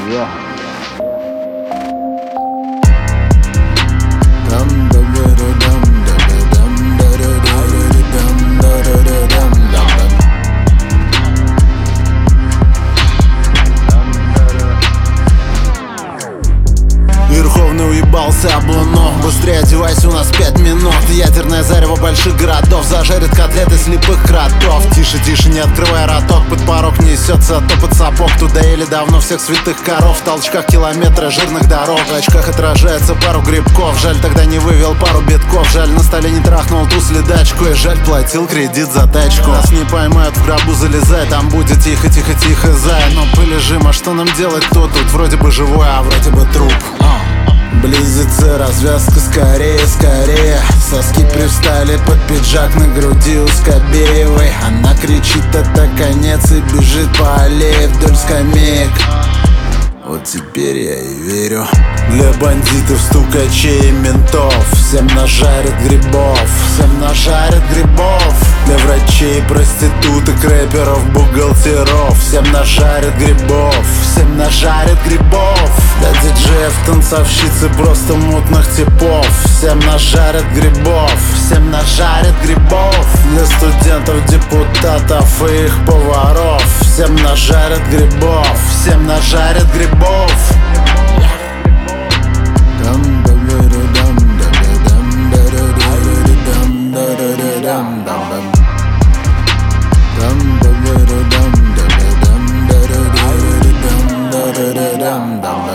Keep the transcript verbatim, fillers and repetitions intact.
Yeah. Верховный уебался об луну. Быстрее одевайся, у нас пять минут. Ядерное зарево больших городов зажарит котлеты слепых кротов. Тише, тише, не открывай роток. Под порог несется топот сапог. Туда или давно всех святых коров. В толчках километра жирных дорог. В очках отражается пару грибков. Жаль, тогда не вывел пару битков. Жаль, на столе не трахнул ту следачку. И жаль, платил кредит за тачку. Нас не поймают, в гробу залезай. Там будет тихо, тихо, тихо, зай. Но полежим, а что нам делать тут? Тут вроде бы живой, а вроде бы труп. Близится развязка, скорее, скорее. Соски привстали под пиджак на груди у Скобеевой. Она кричит, это конец, и бежит по аллее вдоль скамеек. Вот теперь я и верю. Для бандитов, стукачей и ментов всем нажарят грибов, всем нажарят грибов. Для врачей, проституток, рэперов, бухгалтеров всем нажарят грибов, всем нажарят грибов. Для диджеев, танцовщицы, просто мутных типов всем нажарят грибов, всем нажарят грибов. Для студентов, депутатов и их поваров всем нажарят грибов, всем нажарят грибов. Dum